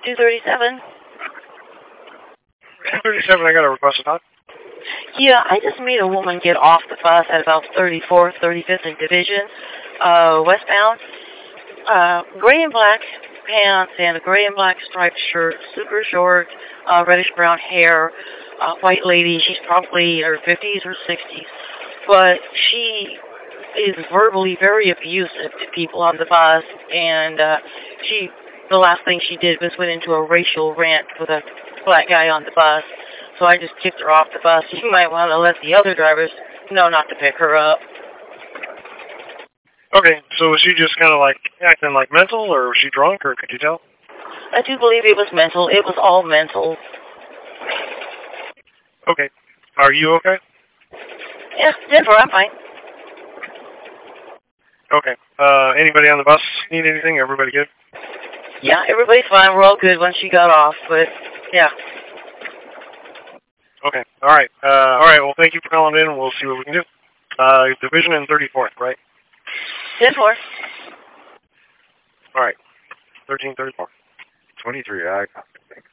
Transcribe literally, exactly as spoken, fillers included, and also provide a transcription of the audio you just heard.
two thirty-seven. two thirty-seven, I got a request to talk. Yeah, I just made a woman get off the bus at about thirty-fourth, thirty-fifth and Division, uh, westbound. Uh, gray and black pants and a gray and black striped shirt, super short, uh, reddish brown hair, uh, white lady. She's probably in her fifties or sixties, but she is verbally very abusive to people on the bus, and uh, she, the last thing she did was went into a racial rant with a black guy on the bus. So I just kicked her off the bus. You might want to let the other drivers know not to pick her up. Okay, so was she just kind of like acting like mental, or was she drunk, or could you tell? I do believe it was mental. It was all mental. Okay. Are you okay? Yeah, Denver, I'm fine. Okay. Uh, anybody on the bus need anything? Everybody good? Yeah, everybody's fine. We're all good once she got off, but yeah. Okay. All right. Uh, all right. Well, thank you for calling in. We'll see what we can do. Uh, Division and thirty-fourth, right? ten four. All right. thirteen thirty-four. twenty-three, I